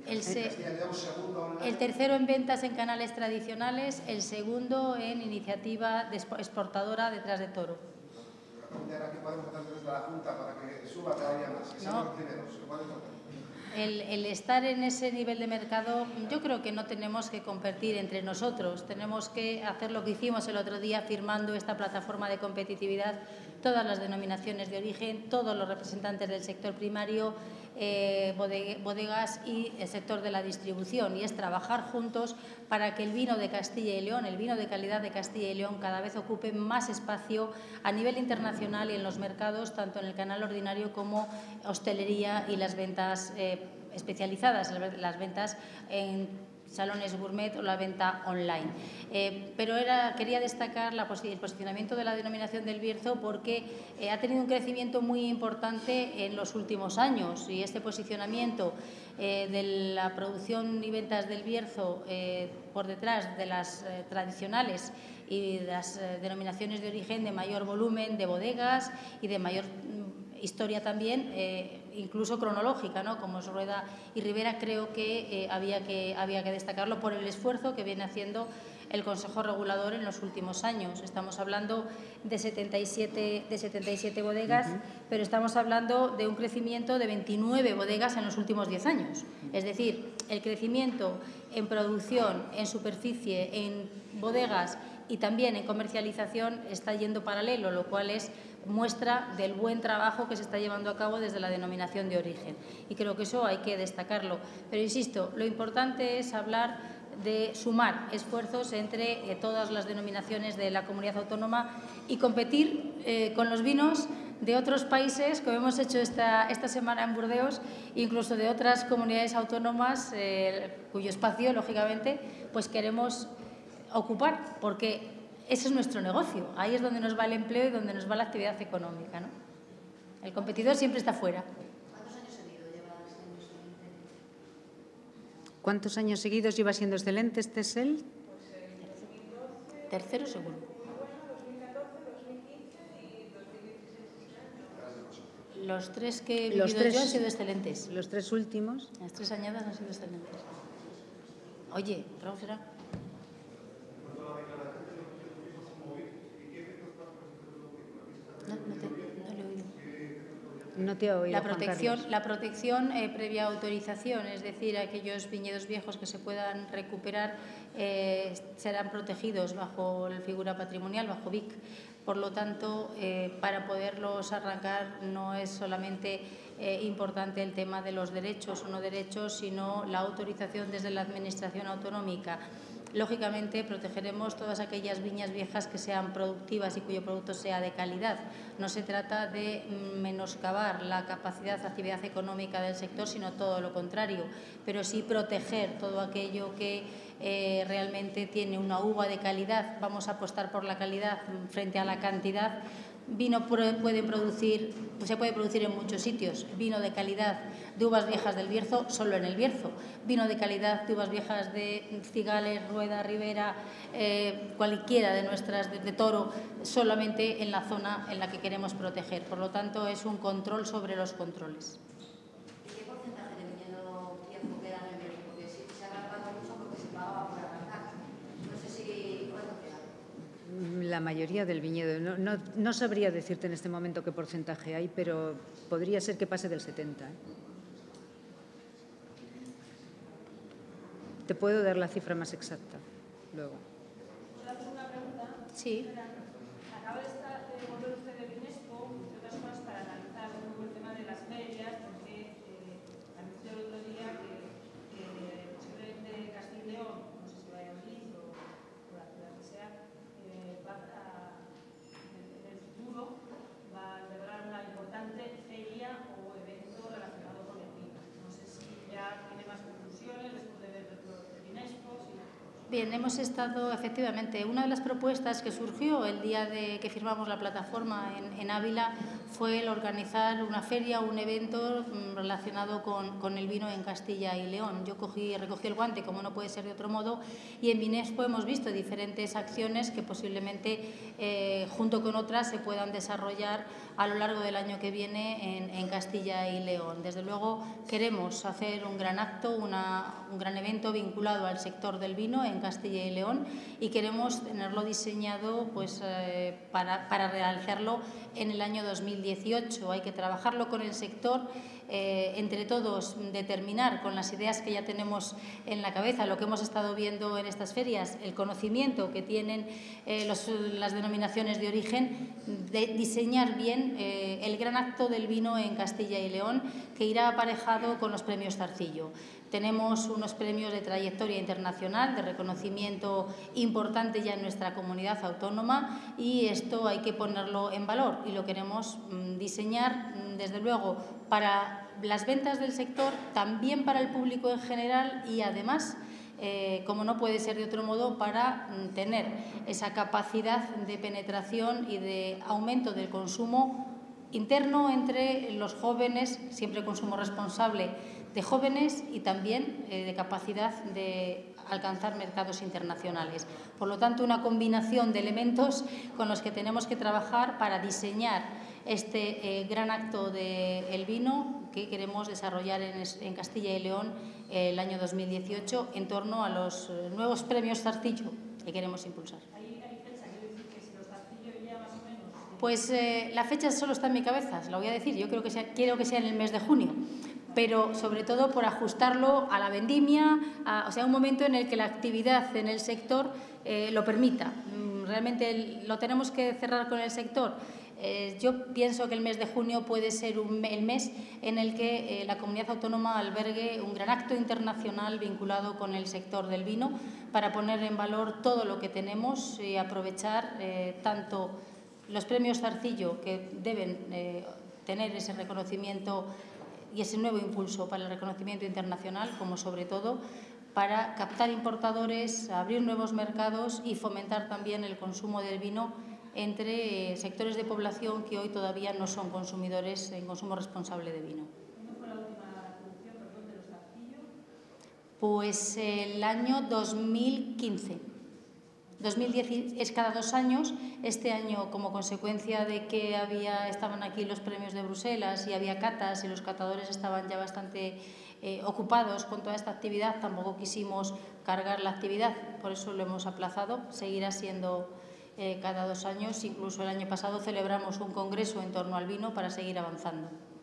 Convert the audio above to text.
El tercero en ventas en canales tradicionales, el segundo en iniciativa exportadora detrás de toro. ¿Qué podemos hacer desde la Junta para que suba todavía más? Que sean los primeros. ¿Qué podemos hacer? El estar en ese nivel de mercado, yo creo que no tenemos que competir entre nosotros, tenemos que hacer lo que hicimos el otro día firmando esta plataforma de competitividad, todas las denominaciones de origen, todos los representantes del sector primario, bodegas y el sector de la distribución, y es trabajar juntos para que el vino de Castilla y León, el vino de calidad de Castilla y León, cada vez ocupe más espacio a nivel internacional y en los mercados, tanto en el canal ordinario como hostelería y las ventas especializadas, las ventas en salones gourmet o la venta online. Pero quería destacar el posicionamiento de la denominación del Bierzo porque ha tenido un crecimiento muy importante en los últimos años, y este posicionamiento de la producción y ventas del Bierzo por detrás de las tradicionales y de las denominaciones de origen de mayor volumen de bodegas y de mayor historia también, incluso cronológica, ¿no? Como es Rueda y Ribera, creo que había que destacarlo por el esfuerzo que viene haciendo el Consejo Regulador en los últimos años. Estamos hablando de 77 bodegas, pero estamos hablando de un crecimiento de 29 bodegas en los últimos 10 años. Es decir, el crecimiento en producción, en superficie, en bodegas y también en comercialización está yendo paralelo, lo cual es muestra del buen trabajo que se está llevando a cabo desde la denominación de origen. Y creo que eso hay que destacarlo. Pero insisto, lo importante es hablar de sumar esfuerzos entre todas las denominaciones de la comunidad autónoma y competir con los vinos de otros países, como hemos hecho esta semana en Burdeos, incluso de otras comunidades autónomas cuyo espacio, lógicamente, pues queremos ocupar, porque ese es nuestro negocio. Ahí es donde nos va el empleo y donde nos va la actividad económica, ¿no? El competidor siempre está fuera. ¿Cuántos años seguidos lleva siendo excelente este SEL? Tercero seguro. Los tres que he vivido yo han sido excelentes. Los tres últimos. Las tres añadas han sido excelentes. Oye, Raúl, ¿será? No te he oído. La protección previa autorización, es decir, aquellos viñedos viejos que se puedan recuperar serán protegidos bajo la figura patrimonial, bajo BIC. Por lo tanto, para poderlos arrancar no es solamente importante el tema de los derechos o no derechos, sino la autorización desde la Administración autonómica. Lógicamente, protegeremos todas aquellas viñas viejas que sean productivas y cuyo producto sea de calidad. No se trata de menoscabar la capacidad de actividad económica del sector, sino todo lo contrario, pero sí proteger todo aquello que realmente tiene una uva de calidad. Vamos a apostar por la calidad frente a la cantidad. Vino se puede producir en muchos sitios. Vino de calidad de uvas viejas del Bierzo, solo en el Bierzo. Vino de calidad de uvas viejas de Cigales, Rueda, Ribera, cualquiera de nuestras de Toro, solamente en la zona en la que queremos proteger. Por lo tanto, es un control sobre los controles. ¿Qué porcentaje de viñedo viejo queda en el Bierzo? Porque se ha alargado mucho porque se pagaba por arrancar. No sé si cuánto queda. La mayoría del viñedo. No sabría decirte en este momento qué porcentaje hay, pero podría ser que pase del 70%. Te puedo dar la cifra más exacta luego. ¿Puedo hacer una pregunta? Sí. Acaba de volver usted del UNESCO, entre otras cosas, para analizar un poco el tema de las ferias, porque anunció el otro día que posiblemente Castilla y León, no sé si Valladolid o la ciudad que sea, en el futuro va a celebrar una importante feria o evento relacionado con el vino. No sé si ya tiene más conclusiones después de ver el UNESCO. Bien, hemos estado, efectivamente, una de las propuestas que surgió el día de que firmamos la plataforma en Ávila fue el organizar una feria o un evento relacionado con el vino en Castilla y León. Yo recogí el guante, como no puede ser de otro modo, y en Vinespo hemos visto diferentes acciones que posiblemente, junto con otras, se puedan desarrollar a lo largo del año que viene en Castilla y León. Desde luego queremos hacer un gran acto, un gran evento vinculado al sector del vino en Castilla y León y queremos tenerlo diseñado pues, para realizarlo en el año 2018. Hay que trabajarlo con el sector, entre todos determinar con las ideas que ya tenemos en la cabeza, lo que hemos estado viendo en estas ferias, el conocimiento que tienen las denominaciones de origen, de diseñar bien el gran acto del vino en Castilla y León, que irá aparejado con los premios Zarcillo. Tenemos unos premios de trayectoria internacional, de reconocimiento importante ya en nuestra comunidad autónoma y esto hay que ponerlo en valor y lo queremos diseñar, desde luego, para las ventas del sector, también para el público en general y además, como no puede ser de otro modo, para tener esa capacidad de penetración y de aumento del consumo interno entre los jóvenes, siempre consumo responsable de jóvenes y también de capacidad de alcanzar mercados internacionales. Por lo tanto, una combinación de elementos con los que tenemos que trabajar para diseñar este gran acto del vino que queremos desarrollar en Castilla y León el año 2018 en torno a los nuevos premios Zarcillo que queremos impulsar. ¿Hay fecha? Quiero decir que si los Zarcillo ya más o menos... Pues la fecha solo está en mi cabeza, se lo voy a decir. Yo quiero que sea en el mes de junio, pero sobre todo por ajustarlo a la vendimia, o sea, un momento en el que la actividad en el sector lo permita. Realmente lo tenemos que cerrar con el sector. Yo pienso que el mes de junio puede ser el mes en el que la comunidad autónoma albergue un gran acto internacional vinculado con el sector del vino para poner en valor todo lo que tenemos y aprovechar tanto los premios Zarcillo, que deben tener ese reconocimiento y ese nuevo impulso para el reconocimiento internacional, como sobre todo para captar importadores, abrir nuevos mercados y fomentar también el consumo del vino entre sectores de población que hoy todavía no son consumidores en consumo responsable de vino. ¿Cuándo fue la última producción, de los Zarcillo? Pues el año 2015. 2010 es cada 2 años. Este año, como consecuencia de que estaban aquí los premios de Bruselas y había catas y los catadores estaban ya bastante ocupados con toda esta actividad, tampoco quisimos cargar la actividad, por eso lo hemos aplazado. Seguirá siendo cada 2 años, incluso el año pasado celebramos un congreso en torno al vino para seguir avanzando.